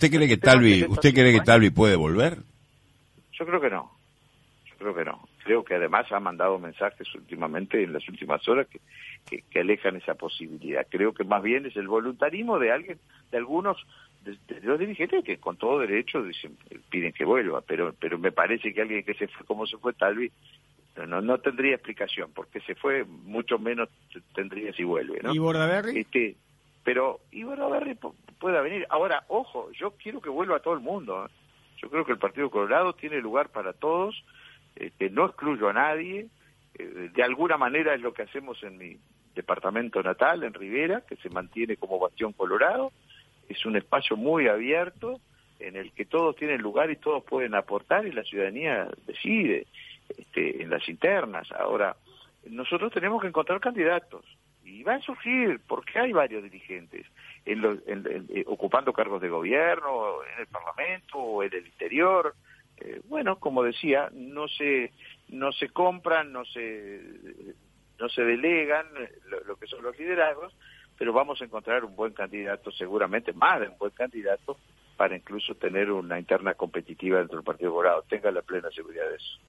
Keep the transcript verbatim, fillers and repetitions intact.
¿Usted cree que Talvi, usted cree que Talvi puede volver? Yo creo que no. Yo creo que no. Creo que además ha mandado mensajes últimamente, en las últimas horas, que, que, que alejan esa posibilidad. Creo que más bien es el voluntarismo de alguien, de algunos, de, de los dirigentes que con todo derecho dicen, piden que vuelva, pero pero me parece que alguien que se fue como se fue Talvi, no, no tendría explicación, porque se fue, mucho menos tendría si vuelve, ¿no? ¿Y Bordaberry? Este, pero, y Bordaberry pueda venir. Ahora, ojo, yo quiero que vuelva todo el mundo, ¿eh? Yo creo que el Partido Colorado tiene lugar para todos, este, no excluyo a nadie, eh, de alguna manera es lo que hacemos en mi departamento natal, en Rivera, que se mantiene como Bastión Colorado. Es un espacio muy abierto en el que todos tienen lugar y todos pueden aportar y la ciudadanía decide este, en las internas. Ahora, nosotros tenemos que encontrar candidatos y van a surgir, porque hay varios dirigentes en lo, en, en, eh, ocupando cargos de gobierno, en el Parlamento o en el interior. Eh, bueno, como decía, no se no se compran, no se no se delegan lo, lo que son los liderazgos, pero vamos a encontrar un buen candidato, seguramente más de un buen candidato, para incluso tener una interna competitiva dentro del Partido Colorado. Tenga la plena seguridad de eso.